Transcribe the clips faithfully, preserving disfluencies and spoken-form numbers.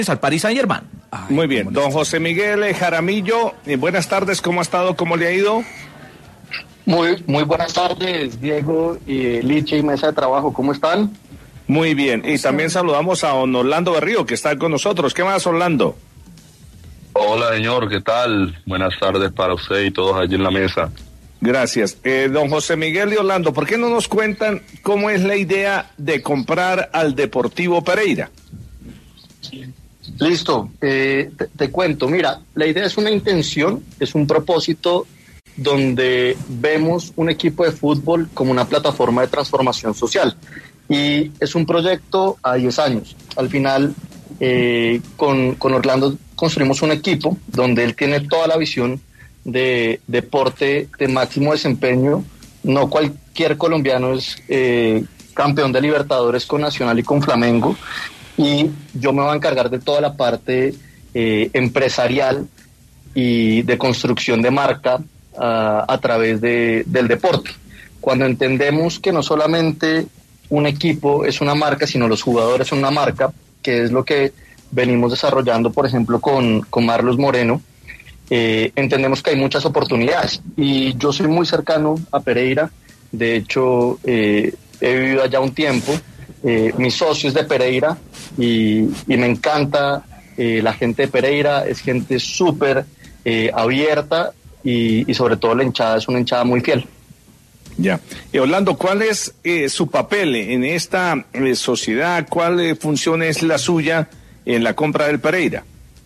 al Paris Saint-Germain. Muy bien, don José Miguel Jaramillo, eh, buenas tardes, ¿cómo ha estado? ¿Cómo le ha ido? Muy, muy buenas tardes, Diego y Liche y mesa de trabajo, ¿cómo están? Muy bien, y también saludamos a don Orlando Berrío, que está con nosotros. ¿Qué más, Orlando? Hola, señor, ¿qué tal? Buenas tardes para usted y todos allí en la mesa. Gracias. Eh, don José Miguel y Orlando, ¿por qué no nos cuentan cómo es la idea de comprar al Deportivo Pereira? Listo, eh, te, te cuento, mira, la idea es una intención, es un propósito donde vemos un equipo de fútbol como una plataforma de transformación social y es un proyecto a diez años. Al final, eh, con, con Orlando construimos un equipo donde él tiene toda la visión de deporte de máximo desempeño. No cualquier colombiano es eh, campeón de Libertadores con Nacional y con Flamengo, y yo me voy a encargar de toda la parte eh, empresarial y de construcción de marca uh, a través de, del deporte. Cuando entendemos que no solamente un equipo es una marca, sino los jugadores son una marca, que es lo que venimos desarrollando, por ejemplo, con, con Marlos Moreno, eh, entendemos que hay muchas oportunidades. Y yo soy muy cercano a Pereira, de hecho, eh, he vivido allá un tiempo, eh, mi socio es de Pereira, y, y me encanta eh, la gente de Pereira, es gente súper eh, abierta y, y sobre todo la hinchada es una hinchada muy fiel. Ya. Eh, Orlando, ¿cuál es eh, su papel en esta eh, sociedad? ¿Cuál eh, función es la suya en la compra del Pereira?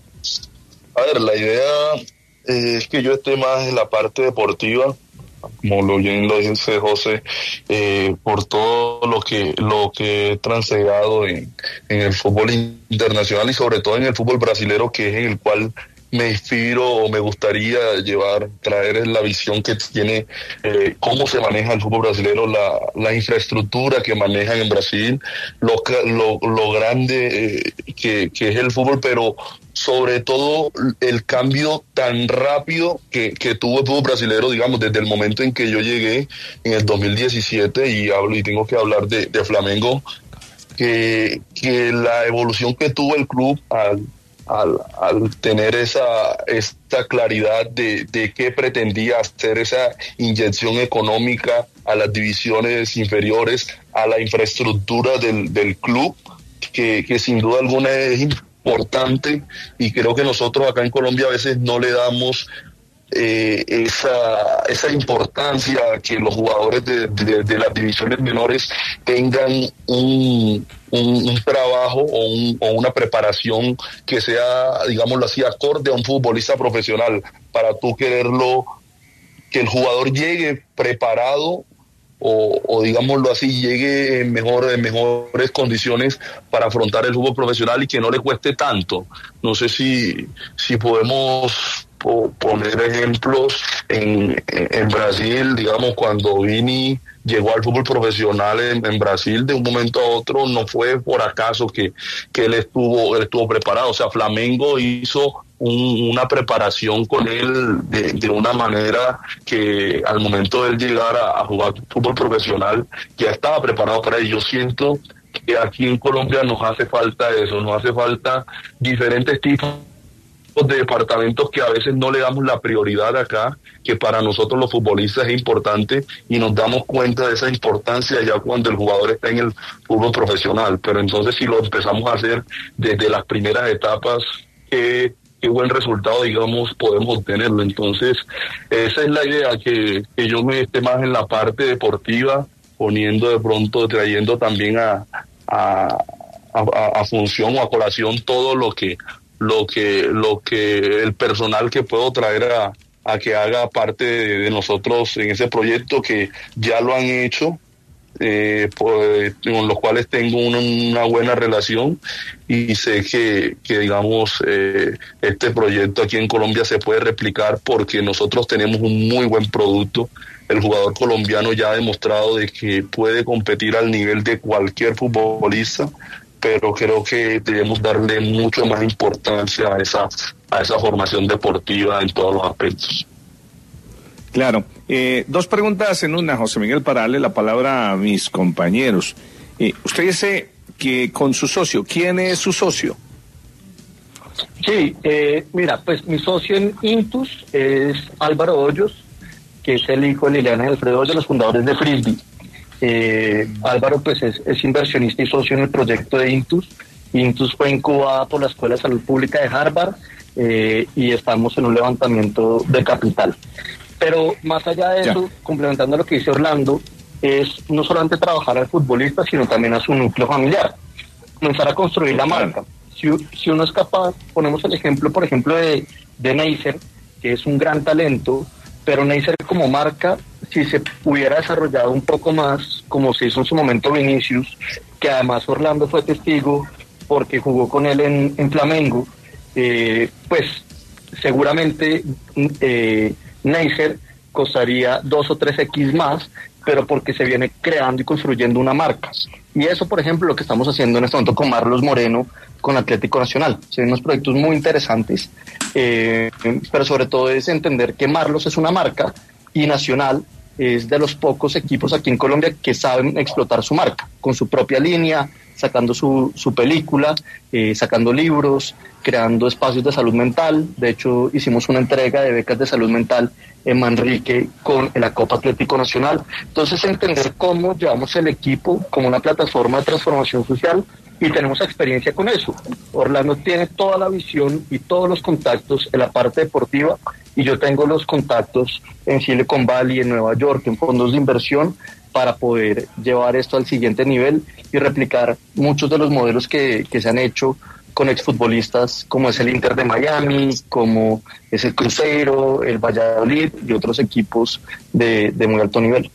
A ver, la idea eh, es que yo esté más en la parte deportiva, como lo bien lo dice José, eh, por todo lo que lo que he transegado en, en el fútbol internacional y sobre todo en el fútbol brasilero, que es en el cual me inspiro o me gustaría llevar, traer la visión que tiene, eh, cómo se maneja el fútbol brasileño, la, la infraestructura que manejan en Brasil, lo, lo, lo grande eh, que, que es el fútbol, pero sobre todo el cambio tan rápido que, que tuvo el fútbol brasileño, digamos, desde el momento en que yo llegué en el dos mil diecisiete, y hablo y tengo que hablar de, de Flamengo, que, que la evolución que tuvo el club al Al, al tener esa esta claridad de, de qué pretendía hacer, esa inyección económica a las divisiones inferiores, a la infraestructura del, del club, que, que sin duda alguna es importante, y creo que nosotros acá en Colombia a veces no le damos eh, esa esa importancia, que los jugadores de, de, de las divisiones menores tengan un Un, un trabajo o, un, o una preparación que sea, digámoslo así, acorde a un futbolista profesional, para tú quererlo, que el jugador llegue preparado o, o digámoslo así, llegue en, mejor, en mejores condiciones para afrontar el fútbol profesional y que no le cueste tanto. No sé si, si podemos poner ejemplos en, en Brasil, digamos, cuando Vini llegó al fútbol profesional en, en Brasil, de un momento a otro no fue por acaso que, que él estuvo él estuvo preparado. O sea, Flamengo hizo un, una preparación con él de, de una manera que al momento de él llegar a, a jugar fútbol profesional ya estaba preparado para ello. Yo siento que aquí en Colombia nos hace falta eso, nos hace falta diferentes tipos de departamentos que a veces no le damos la prioridad acá, que para nosotros los futbolistas es importante, y nos damos cuenta de esa importancia ya cuando el jugador está en el fútbol profesional. Pero entonces, si lo empezamos a hacer desde las primeras etapas, qué, qué buen resultado, digamos, podemos obtenerlo. Entonces, esa es la idea, que, que yo me esté más en la parte deportiva, poniendo de pronto, trayendo también a, a, a, a función o a colación todo lo que lo que lo que el personal que puedo traer a, a que haga parte de, de nosotros en ese proyecto, que ya lo han hecho, eh, pues, con los cuales tengo una, una buena relación, y sé que, que digamos, eh, este proyecto aquí en Colombia se puede replicar, porque nosotros tenemos un muy buen producto. El jugador colombiano ya ha demostrado de que puede competir al nivel de cualquier futbolista, pero creo que debemos darle mucho más importancia a esa a esa formación deportiva en todos los aspectos. Claro. Eh, dos preguntas en una, José Miguel, para darle la palabra a mis compañeros. Eh, usted dice que con su socio, ¿quién es su socio? Sí, eh, mira, pues mi socio en Intus es Álvaro Hoyos, que es el hijo de Liliana y Alfredo Hoyos, los fundadores de Frisbee. Eh, Álvaro pues es, es inversionista y socio en el proyecto de Intus. Intus fue incubada por la Escuela de Salud Pública de Harvard eh, y estamos en un levantamiento de capital. Pero más allá de eso, ya. complementando lo que dice Orlando, es no solamente trabajar al futbolista, sino también a su núcleo familiar. Comenzar a construir la marca. Si, si uno es capaz, ponemos el ejemplo, por ejemplo, de, de Neisser, que es un gran talento, pero Neisser como marca, si se hubiera desarrollado un poco más, como se hizo en su momento Vinicius, que además Orlando fue testigo porque jugó con él en, en Flamengo, eh, pues seguramente eh, Neisser costaría dos o tres X más, pero porque se viene creando y construyendo una marca. Y eso, por ejemplo, lo que estamos haciendo en este momento con Marlos Moreno, con Atlético Nacional. Son unos proyectos muy interesantes, eh, pero sobre todo es entender que Marlos es una marca y Nacional es de los pocos equipos aquí en Colombia que saben explotar su marca, con su propia línea, sacando su, su película, eh, sacando libros, creando espacios de salud mental. De hecho, hicimos una entrega de becas de salud mental en Manrique con la Copa Atlético Nacional. Entonces, entender cómo llevamos el equipo como una plataforma de transformación social y tenemos experiencia con eso. Orlando tiene toda la visión y todos los contactos en la parte deportiva y yo tengo los contactos en Silicon Valley, en Nueva York, en fondos de inversión para poder llevar esto al siguiente nivel y replicar muchos de los modelos que, que se han hecho con exfutbolistas como es el Inter de Miami, como es el Cruzeiro, el Valladolid y otros equipos de, de muy alto nivel.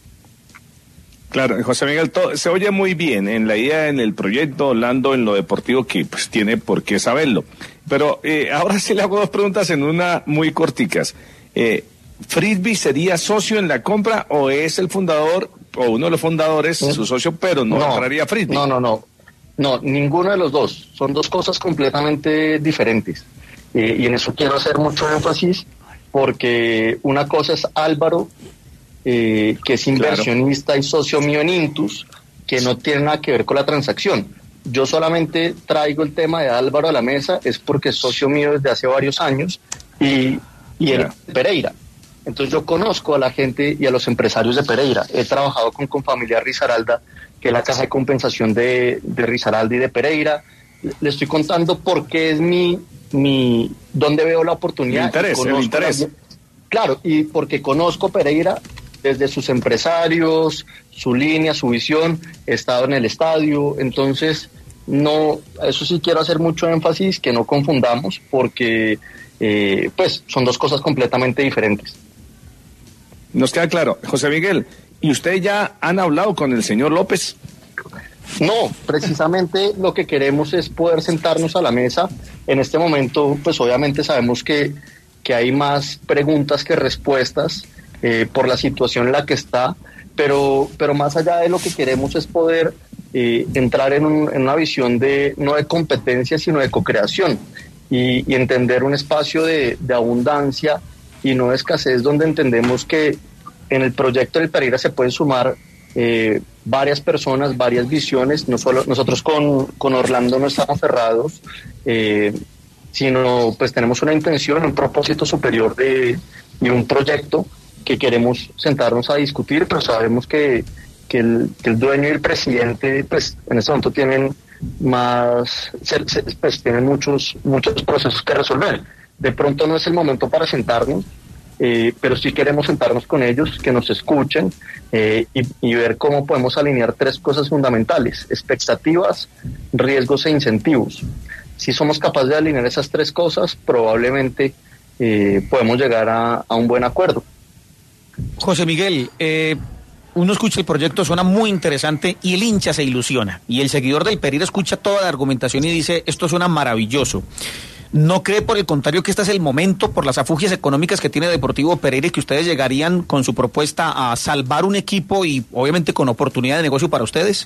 Claro, José Miguel, todo, se oye muy bien en la idea, en el proyecto, Orlando, en lo deportivo, que pues tiene por qué saberlo. Pero eh, ahora sí le hago dos preguntas en una muy corticas. Eh, ¿Frisbee sería socio en la compra o es el fundador o uno de los fundadores, ¿Eh? su socio, pero no, no entraría Frisbee? No, no, no. No, ninguno de los dos. Son dos cosas completamente diferentes. Eh, y en eso quiero hacer mucho énfasis porque una cosa es Álvaro, eh, que es inversionista claro. y socio mío en Intus, que no tiene nada que ver con la transacción. Yo solamente traigo el tema de Álvaro a la mesa, es porque es socio mío desde hace varios años y, y él es Pereira. Entonces yo conozco a la gente y a los empresarios de Pereira. He trabajado con Confamiliar Risaralda, que es la caja de compensación de, de Risaralda y de Pereira. Le estoy contando por qué es mi, mi dónde veo la oportunidad. El interés, el interés. La, claro, y porque conozco Pereira desde sus empresarios, su línea, su visión. He estado en el estadio, entonces no, eso sí quiero hacer mucho énfasis, que no confundamos, porque eh, pues son dos cosas completamente diferentes. Nos queda claro. José Miguel, ¿y usted ya han hablado con el señor López? No, precisamente lo que queremos es poder sentarnos a la mesa. En este momento, pues obviamente sabemos que, que hay más preguntas que respuestas eh, por la situación en la que está, pero, pero más allá de lo que queremos es poder eh, entrar en, un, en una visión de no de competencia, sino de co-creación y, y entender un espacio de, de abundancia y no de escasez, donde entendemos que en el proyecto del Pereira se pueden sumar eh, varias personas, varias visiones. No solo nosotros con, con Orlando no estamos cerrados, eh, sino pues tenemos una intención, un propósito superior de, de un proyecto que queremos sentarnos a discutir, pero sabemos que, que, el, que el dueño y el presidente pues en este momento tienen más, pues tienen muchos, muchos procesos que resolver. De pronto no es el momento para sentarnos, eh, pero sí queremos sentarnos con ellos, que nos escuchen eh, y, y ver cómo podemos alinear tres cosas fundamentales: expectativas, riesgos e incentivos. Si somos capaces de alinear esas tres cosas, probablemente eh, podemos llegar a, a un buen acuerdo. José Miguel, eh, uno escucha el proyecto, suena muy interesante y el hincha se ilusiona. Y el seguidor del Pereira escucha toda la argumentación y dice, esto suena maravilloso. ¿No cree, por el contrario, que este es el momento, por las afugias económicas que tiene Deportivo Pereira, y que ustedes llegarían con su propuesta a salvar un equipo y obviamente con oportunidad de negocio para ustedes?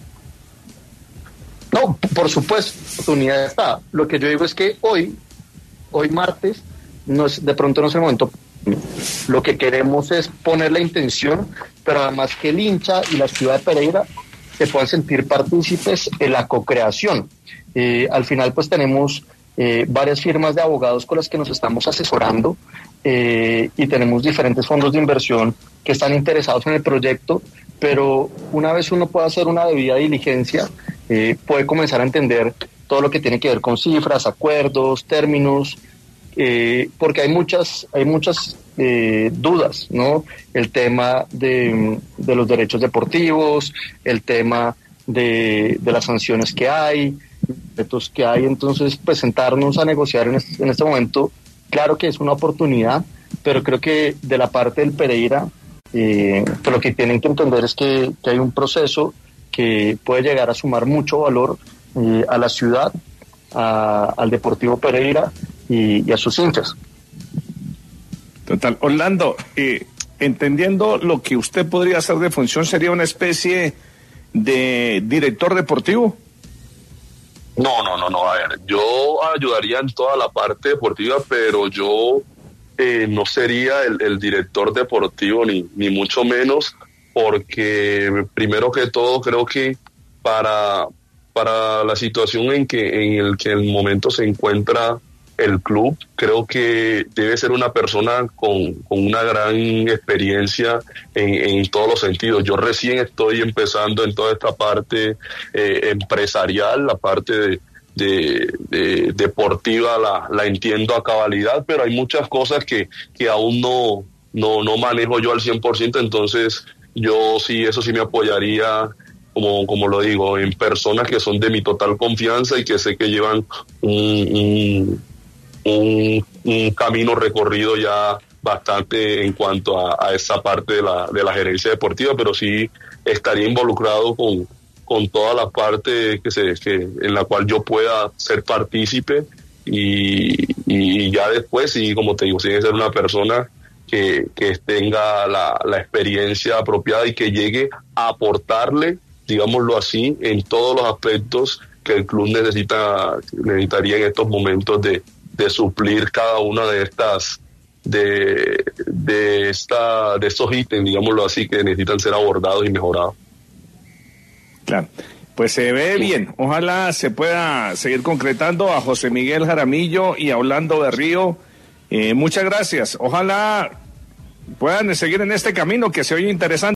No, por supuesto, oportunidad está. Lo que yo digo es que hoy, hoy martes, no es, de pronto no es el momento. Lo que queremos es poner la intención, pero además que el hincha y la ciudad de Pereira se puedan sentir partícipes en la co-creación. Eh, al final pues tenemos eh, varias firmas de abogados con las que nos estamos asesorando eh, y tenemos diferentes fondos de inversión que están interesados en el proyecto, pero una vez uno pueda hacer una debida diligencia, eh, puede comenzar a entender todo lo que tiene que ver con cifras, acuerdos, términos, eh, porque hay muchas, hay muchas eh, dudas, ¿no? El tema de, de los derechos deportivos, el tema de, de las sanciones que hay, retos que hay, entonces pues sentarnos a negociar en este, en este momento, claro que es una oportunidad, pero creo que de la parte del Pereira, eh, lo que tienen que entender es que, que hay un proceso que puede llegar a sumar mucho valor eh, a la ciudad, a, al Deportivo Pereira y, y a sus hinchas. Total. Orlando, eh, entendiendo lo que usted podría hacer de función, ¿sería una especie de director deportivo? No, no, no, no, a ver, yo ayudaría en toda la parte deportiva, pero yo eh, no sería el, el director deportivo, ni, ni mucho menos, porque primero que todo creo que para, para la situación en que en el que en el momento se encuentra el club, creo que debe ser una persona con, con una gran experiencia en, en todos los sentidos. Yo recién estoy empezando en toda esta parte eh, empresarial, la parte de, de, de deportiva la, la entiendo a cabalidad, pero hay muchas cosas que, que aún no, no, no manejo yo al cien por ciento, entonces yo sí, eso sí me apoyaría, como, como lo digo, en personas que son de mi total confianza y que sé que llevan un, un Un, un camino recorrido ya bastante en cuanto a, a esa parte de la, de la gerencia deportiva, pero sí estaría involucrado con, con toda la parte que se, que, en la cual yo pueda ser partícipe y, y ya después, sí, como te digo, tiene que ser una persona que, que tenga la, la experiencia apropiada y que llegue a aportarle, digámoslo así, en todos los aspectos que el club necesita, necesitaría en estos momentos de de suplir cada una de estas de de esta de estos ítems, digámoslo así, que necesitan ser abordados y mejorados. Claro, pues se ve bien. Ojalá se pueda seguir concretando. A José Miguel Jaramillo y a Orlando Berrío, eh, muchas gracias. Ojalá puedan seguir en este camino que se oye interesante.